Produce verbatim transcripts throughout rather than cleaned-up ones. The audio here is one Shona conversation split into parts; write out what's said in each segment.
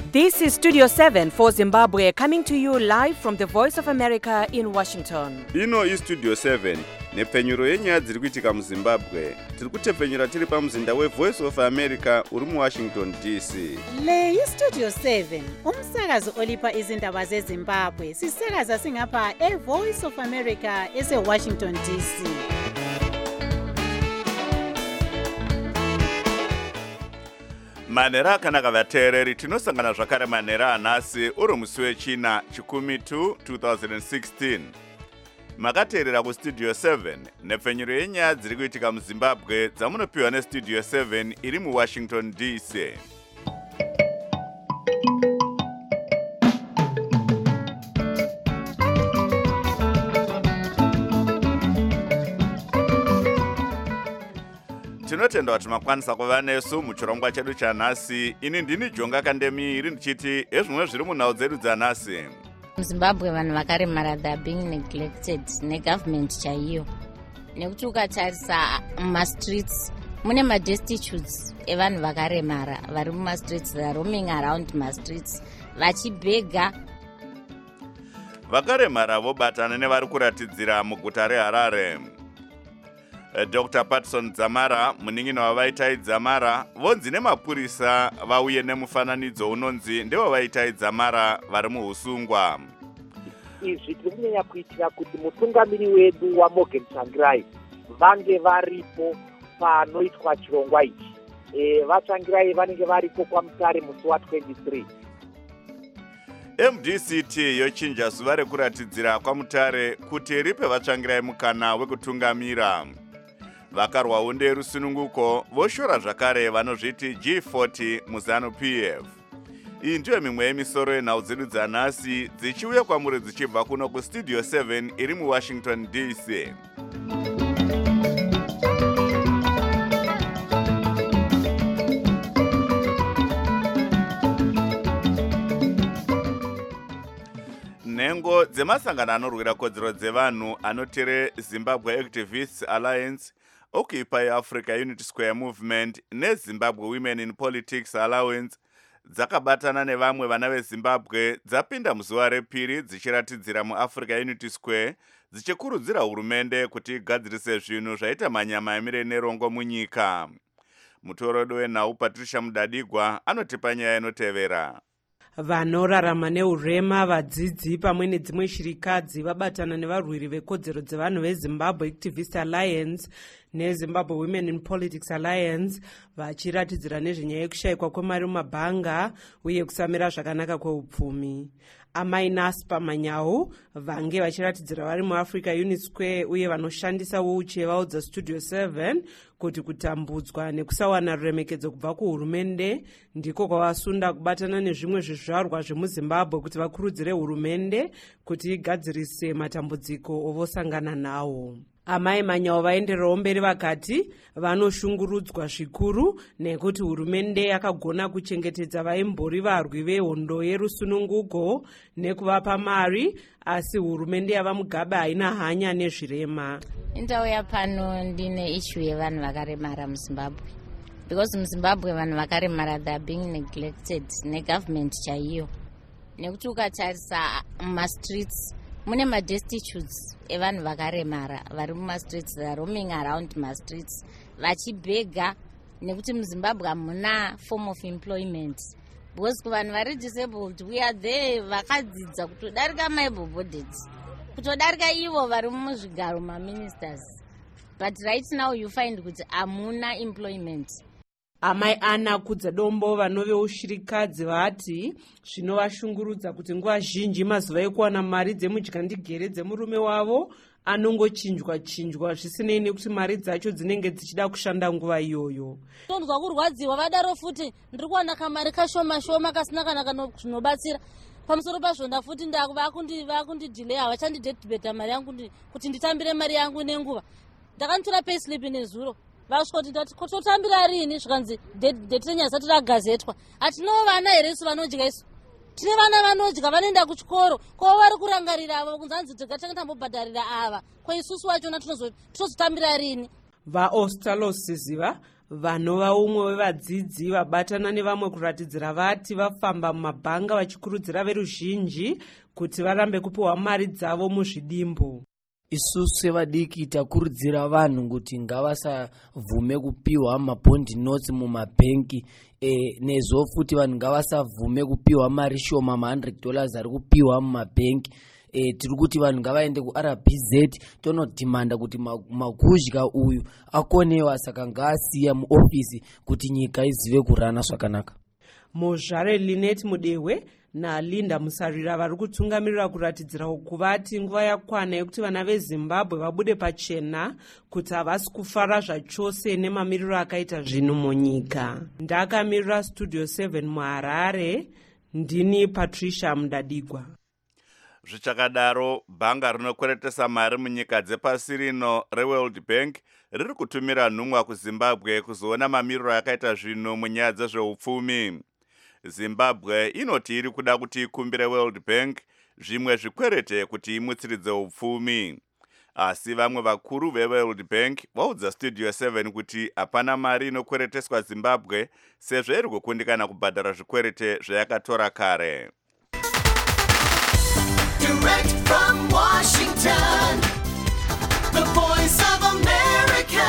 This is Studio seven for Zimbabwe, coming to you live from the Voice of America in Washington. Ino is Studio seven, nepfenyuro yenyaya dziri kuitika muZimbabwe. Tiri kutepfenyura tiri pamuzinda weVoice of America uri muWashington D C. Le iStudio seven, umsakazo olipa izindaba zeZimbabwe. Sisakaza singapha eVoice of America eseWashington D C. Manera akanaka vateereri, tinosangana zvakare manera anhasi uri musi wechina chikumi tu two thousand sixteen. Makateerera kuStudio seven, nepfenyuro yenyaya dziri kuitika muZimbabwe dzamunopiwa neStudio seven iri muWashington D C. Tinotenda kuti makwanisa kuva nesu muchirongwa chedu chanhasi. Ini ndini Jonga Kandemiri ndichiti ezvimwe zviri munhau dzedu dzanhasi. MuZimbabwe vanhu vakaremara they are being neglected negovernment chaiyo. Nekuti ukatarisa mumastreets mune madestitutes evanhu vakaremara vari mumastreets, they are roaming around mastreets vachibhega. Vakaremara vobatana nevari kuratidzira muguta reHarare. Doctor Patson Dzamara, munin'ina wavaitai Dzamara, vonzi nemapurisa vauye nemufananidzo unonzi ndewavaitai Dzamara vari muhusungwa. Izvi tiri kunyanya kuitira kuti mutungamiri wedu waMorgan Tsvangirai vange varipo panoitwa chirongwa ichi. E, vaTsvangirai vanenge varipo kwaMutare musi wa23. M D C T yochinja zuva rekuratidzira kwaMutare kuti ripe vaTsvangirai mukana wekutungamira. Vakarwawo nderusununguko voshora zvakare vanozviti G forty muZanu P F. Iyi ndiyo mimwe yemisoro yenhau dzedu dzanhasi dzichiuya kwamuri dzichibva kuno kuStudio seven iri muWashington D C. Nhengo dzemasangano anorwira kodzero dzevanhu anotere Zimbabwe Activists Alliance, Occupy Africa Unity Square Movement neZimbabwe Women in Politics Alliance dzakabatana nevamwe vana veZimbabwe dzapinda muzuva repiri dzichiratidzira muAfrica Unity Square dzichikurudzira hurumende kuti igadzirise zvinhu zvaita manyama emire nerongo munyika. Mutorodo wenhau Patricia Mudadigwa anotipa nyaya inotevera. Vanorarama neurema, vadzidzi pamwe nedzimwe shirikadzi vabatana nevarwiri vekodzero dzevanhu veZimbabwe Activist Alliance neZimbabwe Women in Politics Alliance vachiratidzira nezvenyaya yekushayikwa kwemari mumabhanga uye kusamira zvakanaka kweupfumi. Amai Naspa Manyau vange vachiratidzira vari muAfrica Unity Square uye vanoshandisa wheelchair vaudza Studio seven kuti kutambudzwa nekusawana ruremekedzo kubva kuhurumende ndiko kwavasunda kubatana nezvimwe zvizvarwa zvemuZimbabwe kuti vakurudzire hurumende kuti igadzirise matambudziko ovosangana nawo. Amai Manyau vaendererawo mberi vakati vanoshungurudzwa zvikuru nekuti hurumende yakagona kuchengetedza vaimbori varwi vehondo yerusununguko nekuvapa mari, asi hurumende yava Mugabe haina hanya nezvirema. Ndauya pano ndine issue yevanhu vakaremara muZimbabwe. Because muZimbabwe vanhu vakaremara they are being neglected negovernment chaiyo. Nekuti ukatarisa mumastreets mune madestitutes evanhu vakaremara vari mumastreets, they are roaming around mastreets vachibhega, nekuti muZimbabwe hamuna form of employment. Because kuvanhu vari disabled we are there vakadzidza kutodarika maable-bodied, kutodarika ivo vari muzvigaro maministers, but right now you find kuti hamuna employment. Amai Ana Kudzadombo vanovewo shirikadzi vati zvinovashungurudza kuti nguva zhinji mazuva ekuwana mari dzemudyandegere dzemurume wavo anongochinjwa chinjwa zvisinei nekuti mari dzacho dzinenge dzichida kushanda nguva iyoyo. Tonzwa kurwadziwa vadaro futi ndiri kuwana kamari kashoma shoma kasina kana kana zvinobatsira. Pamusoro pazvo ndafuti ndakuvakundi vakundidelay havachandidebheta mari yangu kuti nditambire mari yangu nenguva. Ndakantora payslip nezuro. Vaswoti ndati kutotambira rini zvikanzi date renyaya zati ragazetwa. Atinowo vana here isu vanodya isu. Tine vana vanodya vanoenda kuchikoro ko vari kurangarira ava kunzanzi tigatanga tambobhadharira ava ko isusu wachona tinozotambira rini. VaOstalos Siziva vanova umwe wevadzidzi vabatana nevamwe kuratidzira vati vafamba mumabhanga vachikurudzira veruzhinji kuti varambe kupiwa mari dzavo muzvidimbu. Isusu sevadiki takurudzira vanhu kuti ngavasavhume kupiwa mabhondi notes mumabhenki e, nezvo futi vanhu ngavasavume kupiwa mari shoma ma one hundred dollars ari kupiwa mumabhenki. E, tiri kuti vanhu ngavaende ku R B Z tonodhimanda kuti maguzhya uyu akonewa, saka ngaasiya muofisi kuti nyika izive kurana zvakanaka. Muzvare Linet Mudehwe naLinda Musarira vari kutungamirira kuratidzira kuvati nguva yakwana yekuti vana veZimbabwe vabude pachena kuti havasi kufara zvachose nemamiriro akaita zvinhu munyika. Ndakamirira Studio seven muHarare, ndini Patricia Mudadigwa. Zvichakadaro, bhanga rinokweretesa mari munyika dzepasi rino reWorld Bank riri kutumira nhumwa kuZimbabwe kuzoona mamiriro akaita zvinhu munyaya dzezveupfumi. Zimbabwe inoti iri kuda kuti ikumbire World Bank zvimwe zvikwerete kuti imutsiridze upfumi. Asi vamwe vakuru veWorld Bank vaudza Studio seven kuti hapana mari inokwereteswa Zimbabwe sezvo iri kukundikana kubhadhara zvikwerete zvayakatora kare. Direct from Washington, the voice of America,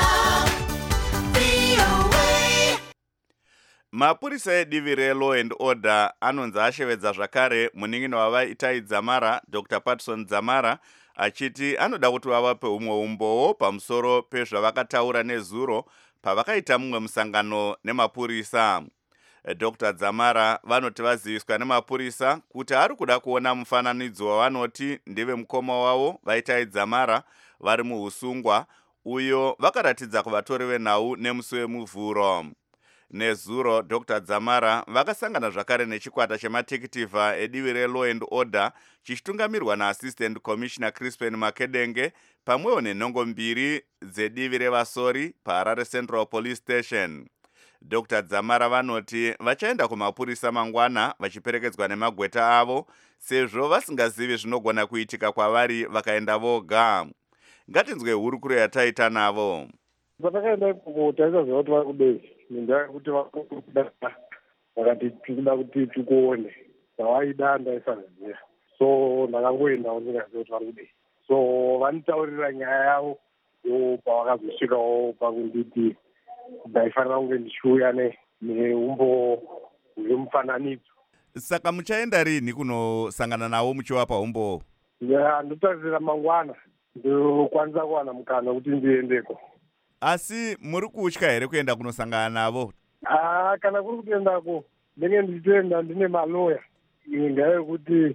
V O A. Mapurisa edivi reLaw and Order anonzi ashevedza zvakare munin'ina wavaItai Dzamara, Doctor Patson Dzamara, achiti anoda kuti vavape umwe umbowo pamusoro pezvavakataura nezuro pavakaita mumwe musangano nemapurisa. Doctor Dzamara vanoti vaziviswa nemapurisa kuti ari kuda kuona mufananidzo wavanoti ndive mukoma wavo vaItai Dzamara vari muusungwa, uyo vakaratidza kuvatori venhau nemusi wemuvhuro. Nezuro, Doctor Dzamara vakasangana zvakare nechikwata chematekitivha edivi reLaw and Order chichitungamirwa naAssistant Commissioner Crispin Makedenge pamwewo nenhongo mbiri dzedivi revasori paHarare Central Police Station. Doctor Dzamara vanoti vachaenda kumapurisa mangwana vachiperekedzwa nemagweta avo sezvo vasingazivi zvinogona kuitika kwavari vakaenda voga. Ngatinzwe hurukuro yataita navo. Patakaenda ikoko taisaziva kuti vari kudei, ngendaa yekuti vakuda vakati tikuda kuti tikuone, zvavaida ndaisaziva, so ndakangoendawo ndingaziva kuti vari kudei. So vanitaurira nyaya yavo yo pavakazosvikawo pakunditi ndaifanira kunge ndichiuya neumbo hwemufananidzo. Saka muchaenda rini kunosangana navo muchivapa umbo? Ya, ndotarisira mangwana ndokwanisa kuwana mukana kuti ndiendeko. Asi muri kutya here kuenda kunosangana navo? Ah, kana kuri kutoendako ndenge ndichitoenda ndine maloya. Ngendaa yekuti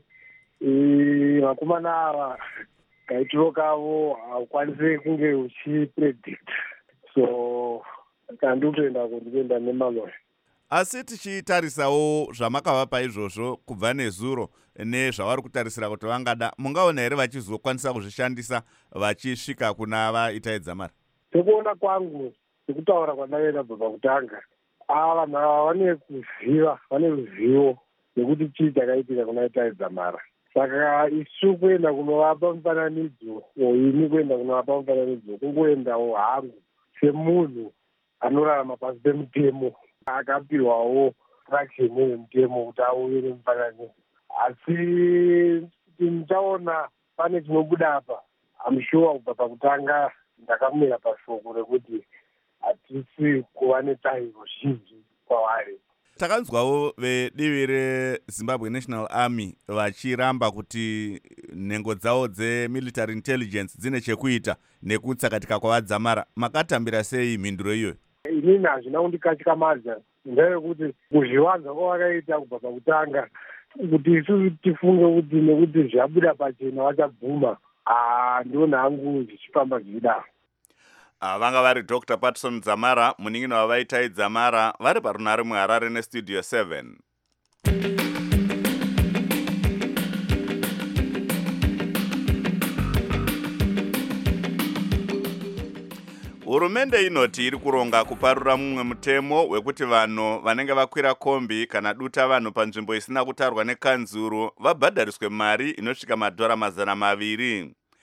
vakomana ava kaitiro kavo haukwanisi kunge uchipredict. So kandi kutoenda kundienda nemaloya. Asi tichitarisawo zvamakavapa izvozvo kubva nezuro nezvavari kutarisira kuti vangada, mungaona here vachizokwanisa kuzvishandisa vachisvika kuna vaItai Dzamara? Sekuona kwangu, sekutaura kwandakaita bva kutanga, ava vanhu ava vane kuziva, vane ruzivo nekuti chii chakaitika kuna Itai Dzamara. Saka isu kuenda kunovapa mufananidzo, ini kuenda kunovapa mufananidzo, kungoendawo hangu semunhu anorarama pasi pemutemo, akapiwawo traction yemutemo kuti auye nemufananidzo. Asi tichaona pane chinobuda apa, I'm sure kubva pakutanga ndakamira pashoko rekuti hatisi kuva netariro zhinji kwavari. Takanzwawo vedivi reZimbabwe National Army vachiramba kuti nhengo dzavo dzemilitary intelligence dzine chekuita nekutsakatika kwavaDzamara. Makatambira sei mhinduro iyoyo? Inini hazvina kundikatyamadza, ngendaa yekuti kuzviwanza kwavakaita kubva pakutanga kuti isusu tifunge kuti nekuti zvabuda pachena vachabvuma, ndiona hangu zvichifamba zvidaro. Vanga vari Doctor Patson Dzamara, munin'ina wavaItai Dzamara, vari parunhare muHarare neStudio seven. Hurumende inoti iri kuronga kuparura mumwe mutemo wekuti vanhu vanenge vakwira kombi kana duta vanhu panzvimbo isina kutarwa nekanzuru vabhadhariswe mari inosvika madhora mazana maviri.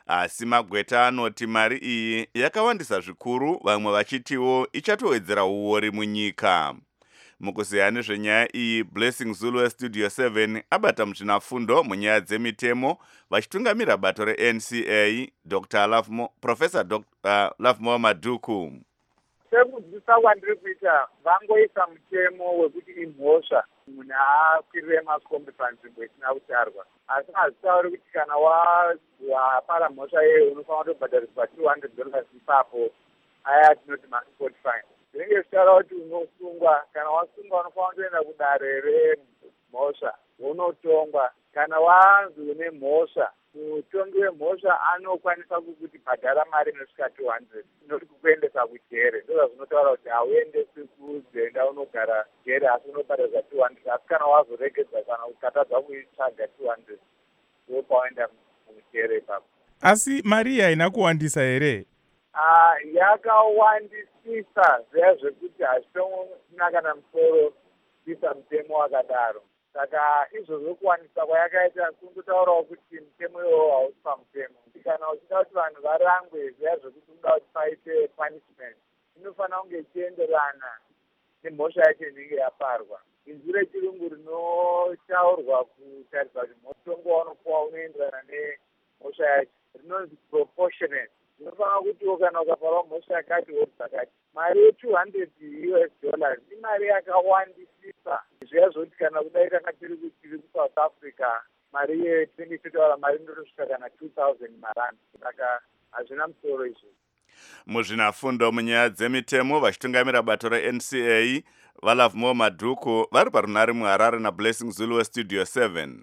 asi magweta anoti mari iyi yakawandisa zvikuru, vamwe vachitiwo ichatowedzera uori munyika. Mukuziya nezvenyaya iyi, Blessing Zulu weStudio seven abata muzvinafundo munyaya dzemitemo vachitungamira bato reN C A Doctor Lovemo, Professor Doctor Lovemo Madhuku. Sekudzidzisa kwandiri kuita vangoisa mutemo wekuti imhosva munhu aakwirire makombi panzvimbo isina kutarwa, asi hazitauri kuti kana wapara mhosva iyeyo unofanira kutobhadhariswa two hundred dollars ipapo, aya tinoti masport fine. Zvinenge zvichitaura kuti unosungwa, kana wasungwa unofanira kutoenda kudare remhosva unotongwa. Kana wanzi une mhosva, mutongi wemhosva anokwanisa kukuti bhadhara mari inosvika two hundred inoti kukuendesa kujere. Ndozva zvinotaura kuti hauendesi kuzenda unogara jere, asi unobhadharisa two hundred. Asi kana wazoregedza kana ukatadza kuitsvaga two hundred ndopaoenda mujere ipapo. Asi mari iyi haina kuwandisa here? Ah, yakawandisisa zviya zvekuti hazvitonina kana musoro kuisa mutemo wakadaro. Saka izvozvo kuwandisa kwayakaita kungotaurawo kuti mutemo iwowo hausi pamutemo. Kana uchida kuti vanhu varangwe zviya zvekuti unoda kuti paite punishment, inofanira kunge ichienderana nemhosva yacho inenge yaparwa. Inzwi rechirungu rinotaurwa kutarisa kuti mutongo waunopuwa unoenderana nemhosva yacho rinonzi proportionate. Unofanira kutiwo kana ukaparwa mhosva yakati wodzakati, mari ye-two hundred U S dollars imari yakawandisisa. Zviya zvoti kana kudai kana tiri kutiri kuSouth Africa, mari ye-twenty totaura mari inotosvika kana two thousand marandi. Saka hazvina musoro izvo. Muzvinafundo munyaya dzemitemo vachitungamira bato reN C A vaLovemo Madhuku vari parunhare muHarare naBlessing Zulu weStudio seven.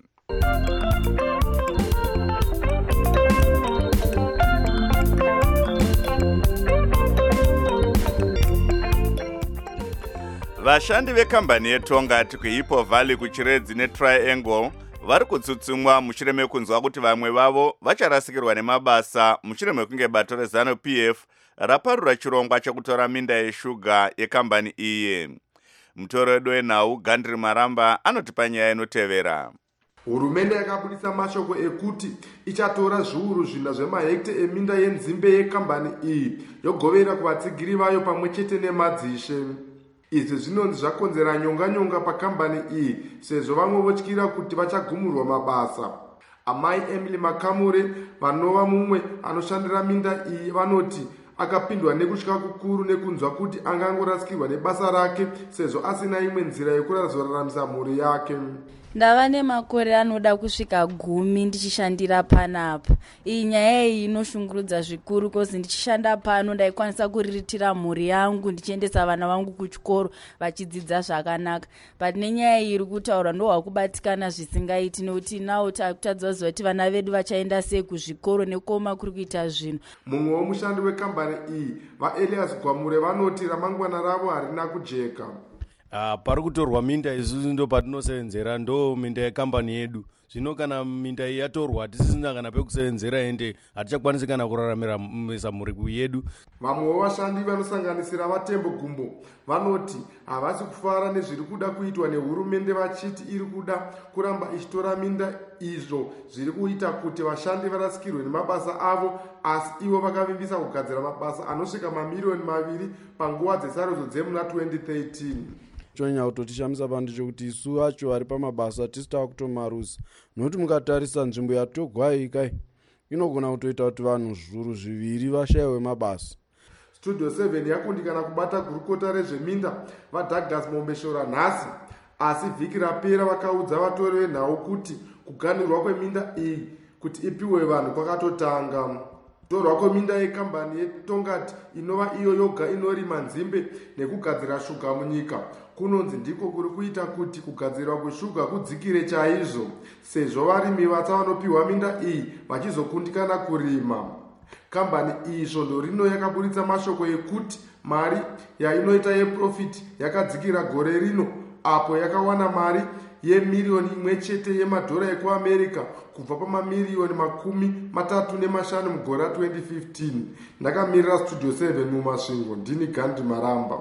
Vashandi vekambani yeTongati kuHippo Valley kuChiredzi neTriangle vari kutsutsumwa mushure mekunzwa kuti vamwe vavo vacharasikirwa nemabasa mushure mekunge bato reZanu P F raparura chirongwa chekutora minda yeshuga yekambani iyi. Mutoro wedu wenhau Gandri Maramba anotipa nyaya inotevera. Hurumende yakabudisa mashoko ekuti ichatora zviuru zvina zvemahekte eminda yenzimbe yekambani iyi yogovera kuvatsigiri vayo pamwe chete nemadzishe. Izvi zvinonzi zvakonzera nyonga-nyonga pakambani iyi sezvo vamwe votyira kuti vachagumurwa mabasa. Amai Emily Makamure vanova mumwe anoshandira minda iyi vanoti akapindwa nekutya kukuru nekunzwa kuti angangorasikirwa nebasa rake sezvo asina imwe nzira yekuraramisa mhuri yake. Ndava nemakore anoda kusvika gumi ndichishandira panapa. Iyi nyaya iyi inoshungurudza zvikuru kozi ndichishanda pano ndaikwanisa kuriritira mhuri yangu ndichiendesa vana vangu kuchikoro vachidzidza zvakanaka. But nenyaya iyi iri kutaura ndohwakubatikana zvisingaiti nekuti nawo takutadza kuti vana vedu vachaenda sei kuzvikoro nekoma kuri kuita zvinhu. Mumwe womushandi wekambani iyi vaElias Gwamure vanoti ramangwana ravo harina kujeka. Uh, pari kutorwa minda isusu ndo patinosevenzera ndo minda yekambani yedu. Zvino kana minda iyi yatorwa hatisisina kana pekusevenzera ende hatichakwanisi kana kuraramira mhuri yedu. Vamwe vashandi vanosanganisira vaTembo Gumbo vanoti havasi kufara nezviri kuda kuitwa nehurumende vachiti iri kuda kuramba ichitora minda izvo zviri kuita kuti vashandi varasikirwe nemabasa avo, asi ivo vakavimbisa kugadzira mabasa anosvika mamiliyoni maviri panguva dzesarudzo dzemuna twenty thirteen. chonyanya kutotishamisa pano ndechekuti isu acho vari pamabasa tisitava kutomarusa, nokuti mukatarisa nzvimbo yatogwaikai inogona kutoita kuti vanhu zviuru zviviri vashayiwe mabasa. Studio seven yakundikana kubata gurukota rezveminda vaDouglas Mombeshora nhasi, asi vhiki rapera vakaudza vatori venhau kuti kuganirwa kweminda iyi kuti ipiwe vanhu kwakatotanga. Kutorwa kweminda yekambani yeTongati inova iyo yoga inorima nzimbe nekugadzira shuga munyika kunonzi ndiko kuri kuita kuti kugadzirwa kweshuga kudzikire chaizvo, sezvo varimi vatsa vanopiwa minda iyi vachizokundikana kurima. Kambani iyi svondo rino yakaburitsa mashoko ekuti mari yainoita yeprofiti yakadzikira gore rino, apo yakawana mari yemiliyoni imwe chete yemadhora ekuAmerica kubva pamamiliyoni makumi matatu nemashanu mugore ra twenty fifteen. Ndakamirira Studio seven mumasvingo, ndini Gandhi Maramba.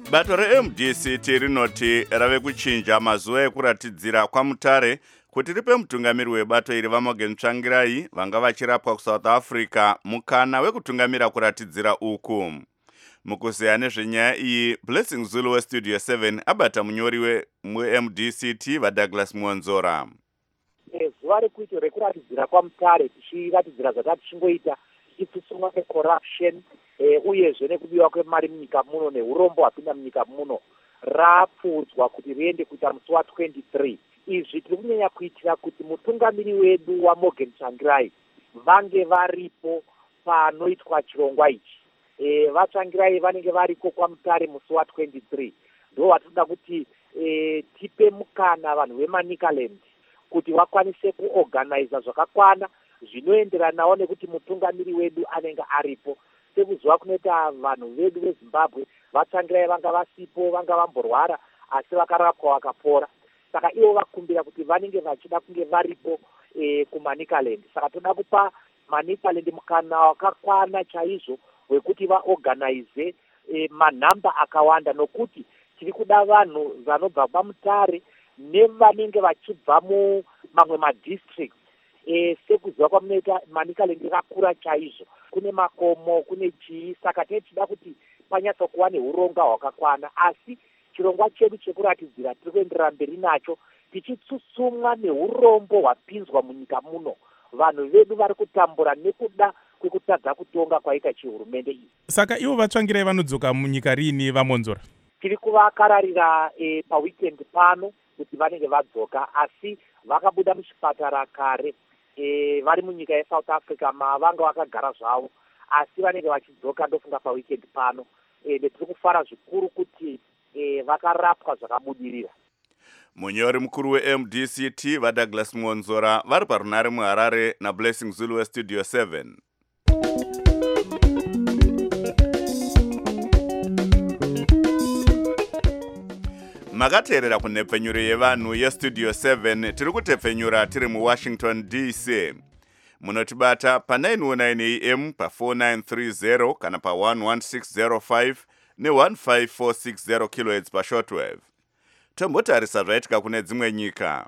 bato re-M D C T rinoti rave kuchinja mazuva ekuratidzira kwamutare kuti ripe mutungamiri webato iri vaMorgan Tsvangirai vanga vachirapwa kuSouth Africa mukana wekutungamira kuratidzira uku. Mukuzeya nezvenyaya iyi, Blessing Zulu weStudio seven abata munyori we-M D C T vaDouglas Muonzora. Zuva rekuito rekuratidzira kwamutare tichiratidzira zvatati tichingoita tichitsutsumwa necorruption uyezve nekubiwa kwemari munyika muno neurombo hwapinda munyika muno rapfuudzwa kuti riende kuita musi wa-twenty-three. Izvi tiri kunyanya kuitira kuti mutungamiri wedu waMorgan Tsvangirai vange varipo panoitwa chirongwa ichi. E, vaTsvangirai vanenge variko kwamutare musi wa-twenty-three. Ndo watinoda kuti e, tipe mukana vanhu veManicaland kuti vakwanise kuorganiza zvakakwana zvinoenderanawo nekuti mutungamiri wedu anenge aripo. Sekuzuva kunoita vanhu vedu veZimbabwe vaTsvangirai vanga vasipo, vanga vamborwara asi vakarapwa vakapora. Saka ivo vakumbira kuti vanenge vachida kunge varipo e, kuManicaland. Saka toda kupa Manicaland mukana wakakwana chaizvo wekuti vaorganize e, manhamba akawanda, nokuti tiri kuda vanhu vanobva pamutare nevanenge vachibva mu mamwe madistricts. E, sekuziva kwamunoita Manicaland yakakura chaizvo, kune makomo, kune chii. Saka tichida kuti panyatsa kuva neuronga hwakakwana, asi chirongwa chedu chekuratidzira tiri kuenderera mberi nacho tichitsutsumwa neurombo hwapinzwa munyika muno. Vanhu vedu vari kutambura nekuda kwekutadza kutonga kwaita chihurumende iyi. Saka ivo vaTsvangirai vanodzoka munyika rini vaMonzora? Tiri kuvakararira e, paweekend pano kuti vanenge vadzoka, asi vakabuda muchipatara kare. E, vari munyika yeSouth Africa mavanga vakagara zvavo, asi vanenge vachidzoka ndofunga paweekend pano. E, tiri kufara zvikuru kuti e, vakarapwa zvakabudirira. Munyori mukuru we-M D C T vaDouglas Muonzora vari parunare muHarare naBlessing Zulu weStudio seven. Makateerera kunhepfenyuro yevanhu yeStudio seven. Tiri kutepfenyura tiri muWashington D C. Munotibata pa nine oh nine A M, pa four nine three zero kana pa one one six zero five ne one five four six zero kilohertz pa shortwave. Tombotarisa zvaitika kune dzimwe nyika.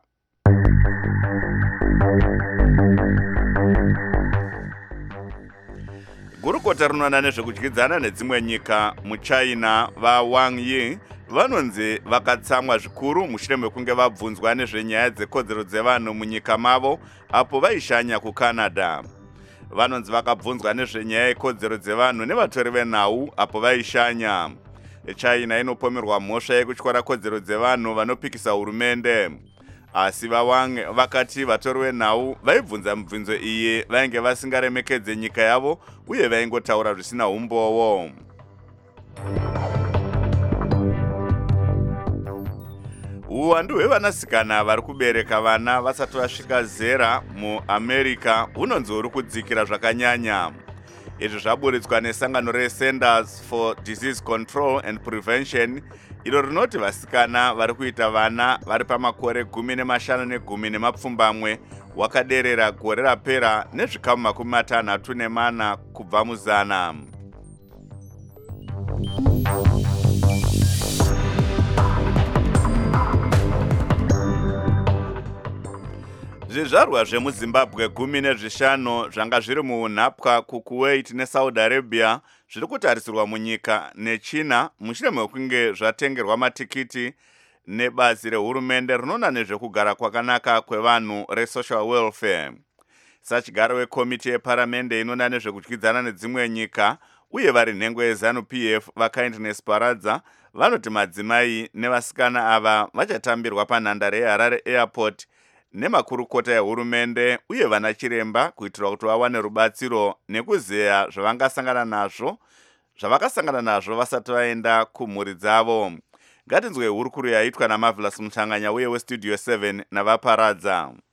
Gurukota rinoona nezvekudyidzana nedzimwe nyika muChina vaWang Yi vanonzi vakatsamwa zvikuru mushure mekunge vabvunzwa nezvenyaya dzekodzero dzevanhu munyika mavo apo vaishanya kuCanada. Vanonzi vakabvunzwa nezvenyaya yekodzero dzevanhu nevatori venhau apo vaishanya. China inopomerwa mhosva yekutyora kodzero dzevanhu vanopikisa hurumende. Asi vaWang vakati vatori venhau vaibvunza mibvunzo iyi vainge vasingaremekedze nyika yavo uye vaingotaura zvisina umbowo. Uwandu hwevanasikana vari kubereka vana vasati vasvika zera muAmerica hunonzi huri kudzikira zvakanyanya. Izvi zvaburitswa nesangano reCenters for Disease Control and Prevention, iro rinoti vasikana vari kuita vana vari pamakore gumi nemashanu negumi nemapfumbamwe wakaderera gore rapera nezvikamu makumi matanhatu nemana kubva muzana. Zvizvarwa zvemuZimbabwe gumi nezvishanu zvanga zviri muunhapwa kuKuwait neSaudi Arabia zviri kutarisirwa munyika neChina mushure mekunge zvatengerwa matikiti nebazi rehurumende rinoona nezvekugara kwakanaka kwevanhu reSocial Welfare. Sachigaro wekomiti yeparamende inoona nezvekudyidzana nedzimwe nyika uye vari nhengo yeZanu-P F vaKindness Paradza vanoti madzimai nevasikana ava vachatambirwa panhandare yeHarare Airport nemakurukota ehurumende uye vana chiremba kuitira kuti vawane rubatsiro nekuzeya zvavangasangana nazvo zvavakasangana nazvo vasati vaenda kumhuri dzavo. Ngatinzwe hurukuru yaitwa naMarvelous Mutanganya uye weStudio seven navaParadza.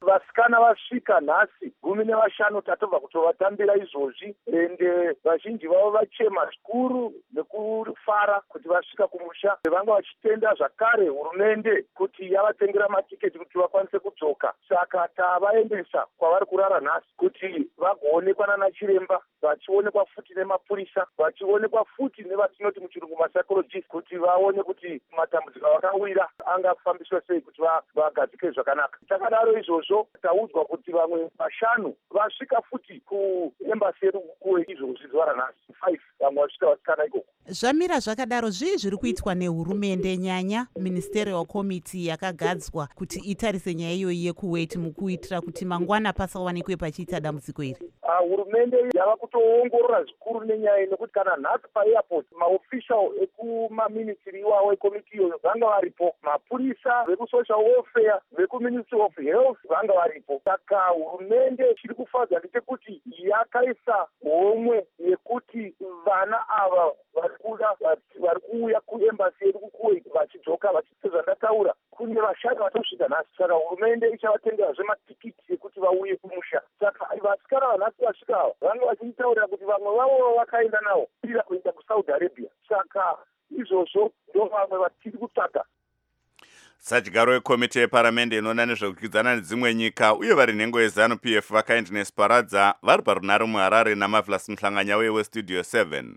vasikana vasvika nhasi gumi nevashanu tatobva kutovatambira izvozvi, ende vazhinji vavo vachema zvikuru nekufara kuti vasvika kumusha. Vanga vachitenda zvakare hurumende kuti yavatengera matiketi kuti vakwanise kudzoka, saka tavaendesa kwavari kurara nhasi kuti vagoonekwa nana chiremba, vachionekwa futi nemapurisa, vachionekwa futi nevatinoti muchirungu masaikologist, kuti vaone kuti matambudziko avakawira angafambiswa sei kuti vagadzike zvakanaka. Takadaro izvozvo taudzwa kuti vamwe vashanu vasvika futi kuembasi yedu kuwe izvozvi zuva ranhasi five vamwe vasvika vasikana ikoko. Zvamira zvakadaro, zvii zviri kuitwa nehurumende, nyanya ministerial committee yakagadzwa kuti itarise nyaya iyoyi yekuweti mukuitira kuti mangwana pasawanikwe pachiita dambudziko iri? Hurumende yava kutoongorora zvikuru nenyaya iyi, nekuti kana nhasi paairport maofficial ekumaministry iwawo ekomiti iyoyo vanga varipo, mapurisa vekusocial welfare vekuministry of health vanga varipo. Saka hurumende chiri kufadza ndechekuti yakaisa homwe yekuti vana ava varikuda vari kuuya kuembasi yedu kukuwait vachidzoka vachiita zvandataura kune vashanu vatosvika nhasi. Saka hurumende ichavatengerazve matikiti ekuti vauye kumusha. Saka vasikana vanhasi vasvika ava vanga vachitaurira kuti vamwe vavo vakaenda navo ira kuenda kusaudi arabia. Saka izvozvo ndo vamwe vatiri kutsvaga. Sadyaro wekomiti yeparamende inoona nezvekukwidzana nedzimwe nyika uye vari nhengo yeZanu P F vakaendines paradza vari parunare muHarare naMavlas Mhlanganya weStudio seven.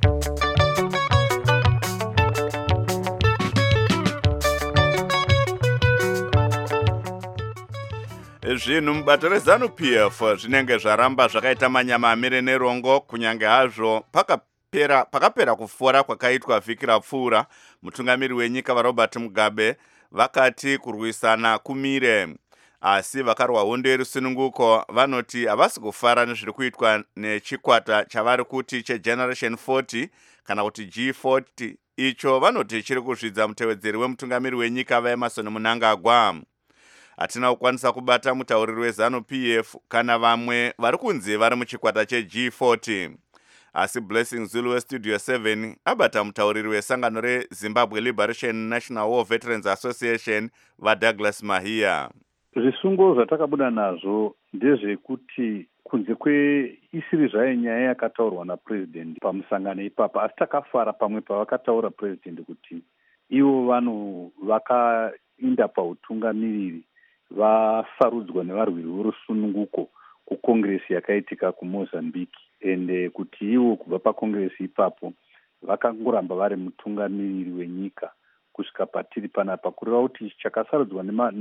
Zvinhu mubato reZanu P F zvinenge zvaramba zvakaita manyama amire nerongo, kunyange hazvo pakapera pakapera kufora kwakaitwa vhiki rapfuura. Mutungamiri wenyika vaRobert Mugabe vakati kurwisana kumire, asi vakarwa hondo yerusununguko vanoti havasi kufara nezviri kuitwa nechikwata chavari kuti chegeneration forty kana kuti G forty. Icho vanoti chiri kuzvidza mutevedzeri wemutungamiri wenyika vaEmerson Mnangagwa. Hatina kukwanisa kubata mutauriri weZanu P F kana vamwe vari kunzi vari muchikwata cheG forty. Asi Blessing Zulu weStudio seven abata mutauriri wesangano reZimbabwe Liberation National War Veterans Association vaDouglas Mahia. Zvisungo zvatakabuda nazvo ndezvekuti kunze kweisiri zvayo nyaya yakataurwa napresident pamusangano ipapa, asi takafara pamwe pavakataura president kuti ivo vanhu vakainda pautungamiriri vasarudzwa nevarwiri vorusununguko kukongresi yakaitika kuMozambique, ende kuti ivo kubva pakongresi ipapo vakangoramba vari mutungamiriri wenyika kusvika patiri panapa, kureva kuti chakasarudzwa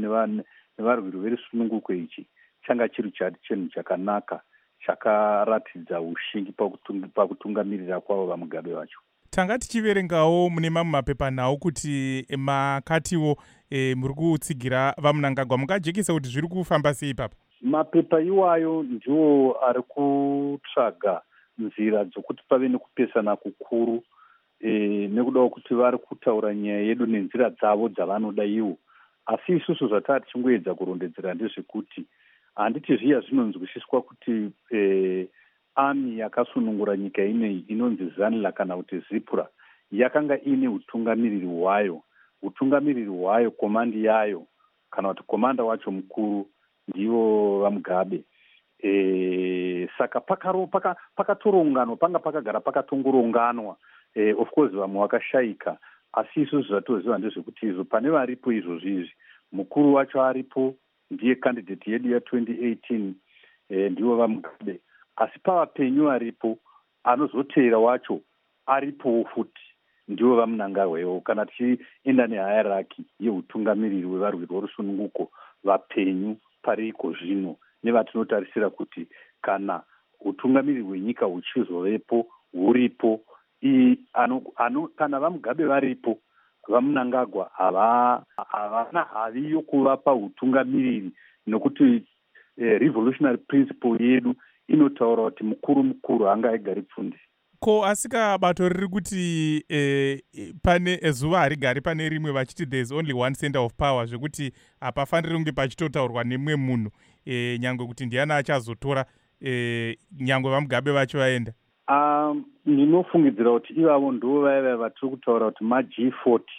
nevarwiri verusununguko ichi changa chiri chati chinhu chakanaka chakaratidza ushingi pakutungamirira kwavo vaMugabe vacho. Tanga tichiverengawo mune mamwe mapepanhau kuti makatiwo e, muri kutsigira vaMnangagwa, mungajekesa kuti zviri kufamba sei papa? Mapepa iwayo ndiwo ari kutsvaga nzira dzokuti pave nekupesana kukuru e, nekudawo kuti vari kutaura nyaya yedu nenzira dzavo dzavanoda ivo. Asi isusu zvataa tichingoedza kurondedzera ndezvekuti handiti zviya zvinonzwisiswa kuti e, ami yakasunungura nyika ineyi inonzi Zanla kana kuti Zipura yakanga ine utungamiriri hwayo. Utungamiriri hwayo, komandi yayo kana kuti komanda wacho mukuru ndivo vaMugabe. E, saka pakaro paka pakatoronganwa panga pakagara pakatongoronganwa. E, of course vamwe vakashayika, asi isusu zvatoziva ndezvekuti izvo pane varipo izvozvi izvi. Mukuru wacho aripo, ndiye candidate yedu ya twenty eighteen, e, ndivo vaMugabe. Asi pavapenyu aripo anozoteera wacho aripo futi ndivo vaMnangagwa. Kana tichienda nehierarchy yeutungamiriri wevarwiri vorusununguko, vapenyu pariko zvino nevatinotarisira kuti kana utungamiriri hwenyika huchizovepo huripo, ano, ano, kana vaMugabe varipo vaMnangagwa havana havi yokuvapa utungamiriri, nokuti eh, revolutionary principle yedu inotaura kuti mukuru mukuru hanga aigari pfundi. Ko asika bato riri kuti eh, pane zuva harigari pane rimwe vachiti there is only one center of power, zvekuti hapafaniri kunge pachitotaurwa nemwe munhu eh, nyangwe kuti ndiani achazotora eh, nyangwe vaMugabe vacho vaenda. Um, ndinofungidzira kuti ivavo ndo vaiva vatiri kutaura kuti maG forty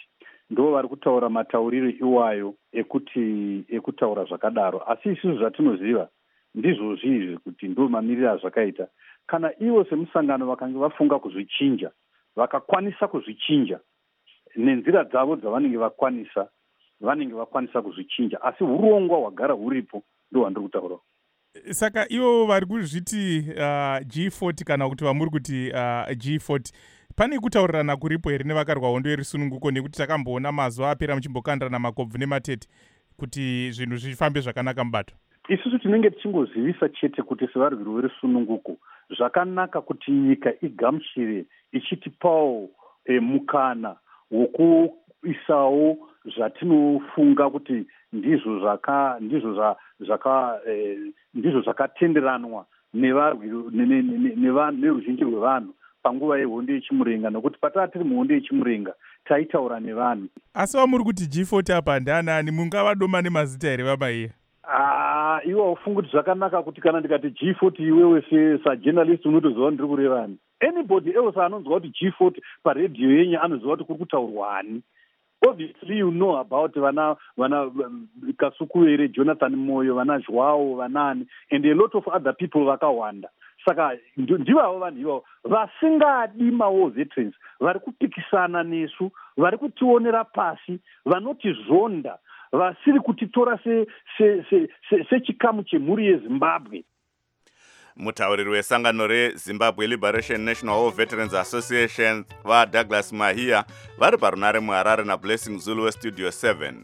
ndo vari kutaura matauriro iwayo ekuti ekutaura zvakadaro. Asi isusu zvatinoziva ndizvozvi izvi kuti ndo mamiriro azvakaita. Kana ivo semusangano vakanga vafunga kuzvichinja, vakakwanisa kuzvichinja nenzira dzavo dzavanenge vakwanisa, vanenge vakwanisa kuzvichinja, asi urongwa hwagara huripo ndo hwandiri kutaura. Saka ivo vari kuzviti uh, G forty kana kuti vamuri kuti uh, G forty, pane kutaurirana kuripo here nevakarwa hondo yerisununguko, nekuti takamboona mazuva apera muchimbokandirana makobvu nematete kuti zvinhu zvifambe zvakanaka mubato? Isusu tinenge tichingozivisa chete kuti sevarwiri verisununguko zvakanaka kuti nyika igamuchire ichitipawo e, mukana wokuisawo zvatinofunga kuti ndizvo zvaka ndizvo zva, zvaka eh, ndizvo zvakatenderanwa nevarwiri neruzhinji rwevanhu panguva yehondo yechimurenga, nokuti pataa tiri muhondo yechimurenga taitaura nevanhu. Asi vamuri kuti G forty apa ndanani, mungavadoma nemazita here baba iye? Ah, iwe ufunga kuti zvakanaka kuti kana ndikati G forty iwewe sajournalist unotoziva ndiri kurevani. Anybody else anonzwa kuti G forty paredhiyo yenyu anoziva kuti kuri kutaurwani. Obviously you know about vana vana Kasukuwere, Jonathan Moyo, vana Joao, vanani, and a lot of other people vakawanda. Saka ndivavo vanhu ivavo vasingadi mawo veterans vari kupikisana nesu, vari kutionera pasi, vanotizonda, vasiri kutitora sechikamu chemhuri yeZimbabwe. Mutauriri wesangano reZimbabwe Liberation National War Veterans Association vaDouglas Mahia vari parunare muHarare naBlessing Zulu weStudio seven.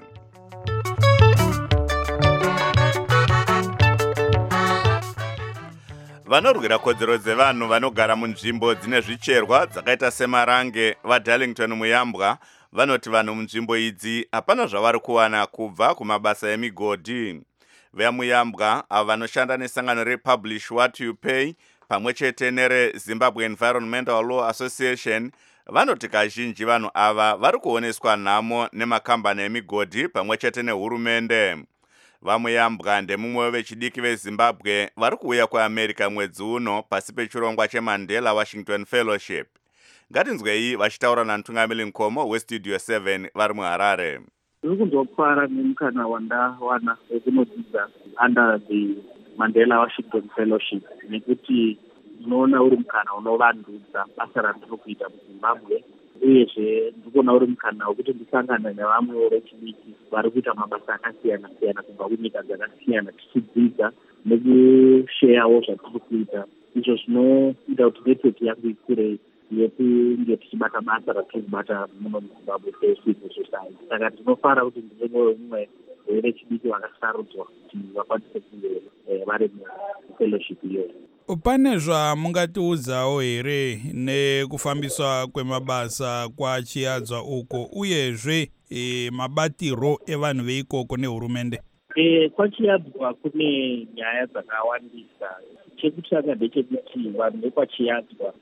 Vanorwira kodzero dzevanhu vanogara munzvimbo dzine zvicherwa dzakaita semarange vaDarlington Muyambwa vanoti vanhu munzvimbo idzi hapana zvavari kuwana kubva kumabasa emigodhi. VeMuyambwa avo vanoshanda nesangano rePublish What You Pay pamwe chete nereZimbabwe Environmental Law Association vanoti kazhinji vanhu ava vari kuoneswa nhamo nemakambani emigodhi pamwe chete nehurumende. VaMuyambwa ndemumwe vechidiki veZimbabwe vari kuuya kuAmerica mwedzi uno pasi pechirongwa cheMandela Washington Fellowship. Ngatinzwei vachitaura namutungamiri Nkomo weStudio seven vari muHarare. Ndiri kundopfara nemukana wandawana wekunodzidza under the Mandela Washington Fellowship, nekuti unoona uri mukana unovandudza basa randiri kuita muZimbabwe, uyezve ndikuona uri mukana wekuti ndisangane nevamwewo vechidiki vari kuita mabasa akasiyana siyana kubva kunyika dzakasiyana, tichidzidza nekusheyawo zvatiri kuita, izvo zvinoita kuti network yangu ikure yekunge tichibata basa ratiri kubata muno muZimbabwe secivil society. Saka ndinofara kuti ndive mumwe wevechidiki vakasarudzwa kuti vakwanise kunge vari mufellowship iyoyo. Pane zvamungatiudzawo here nekufambiswa kwemabasa kwachiadzwa uko, uyezve e, mabatiro evanhu veikoko nehurumende? E, kwachiadzwa kune nyaya dzakawandisa. Chekutanga ndechekuti vanhu vekwachiadzwa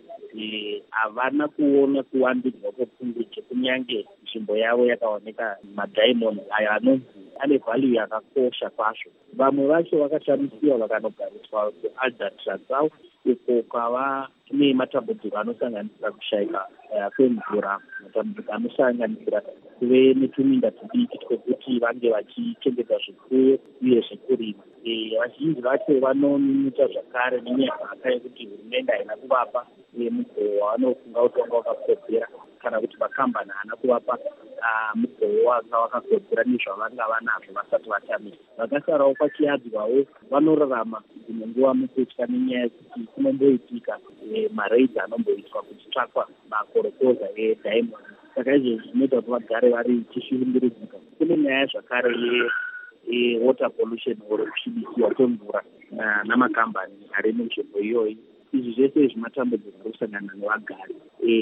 havana kuona kuwandudzwa kwepfungwe kunyange nzvimbo yavo yakaoneka madiamond ayo anonzi ane value yakakosha kwazvo. Vamwe vacho vakashamisira vakanogariswa kuAldertransouth uko kwava nematambudziko anosanganisira kushayika kwemvura, matambudziko anosanganisira kuve netuminda tudiki twekuti vange vachichengeta zvipfuyo uye zvekurima. Vazhinji vacho vanoita zvakare nenyaya yekuti hurumende haina kuvapa mugoo wavanofunga kuti wanga wakakodzera, kana kuti makambani haana kuvapa mugoo wanga wakakodzera nezvavanga vanazvo vasati vatamira. Vakasarawo kwachiadzwawo vanorarama dzimwe nguva mukutya nenyaya yekuti kunomboitika maraidhi anomboitwa kuchitsvakwa makorokoza ediamond. Saka izvo zvinoita kuti vagare vari chishuvundurudzika. Kune nyaya zvakare yewater pollution or kusvibisiwa kwemvura namakambani ari munzvimbo iyoyi. Izvi zvese zvimatambudziko kusangana nevagari.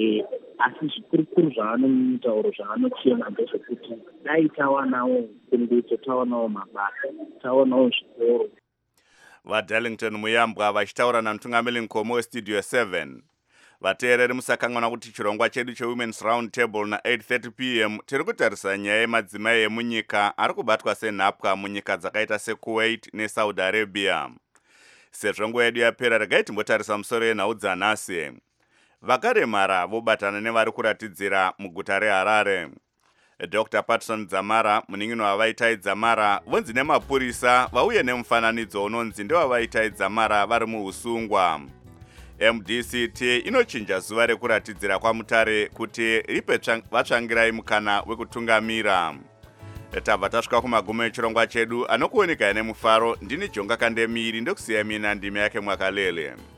Asi zvikurukuru zvavanotaura zvavanochema ndezvekuti dai tawanawo kungudzo, tawanawo mabasa, tawanawo zvikoro. VaDarlington Muyambwa vachitaura namutungamiri Nkomo weStudio seven. Vateereri musakanganwa kuti chirongwa chedu cheWomen's Round Table na eight thirty p m tiri kutarisa nyaya yemadzimai emunyika ari kubatwa senhapwa munyika dzakaita seKuwait neSaudi Arabia. Sezvo nguva yedu yapera, regai timbotarisa musoro yenhau dzanhasi. Vakaremara vobatana nevari kuratidzira muguta reHarare. Doctor Patson Dzamara, munin'ino wavaitai Dzamara, vonzi nemapurisa vauye nemufananidzo unonzi ndewavaitai Dzamara vari muusungwa. M D C T inochinja zuva rekuratidzira kwaMutare kuti ripe vatsvangirai mukana wekutungamira. Tabva tasvika kumagumo echirongwa chedu anokuoneka nemufaro. Ndini Jonga Kandemiri ndokusiya mina ndimi yake Mwakalele.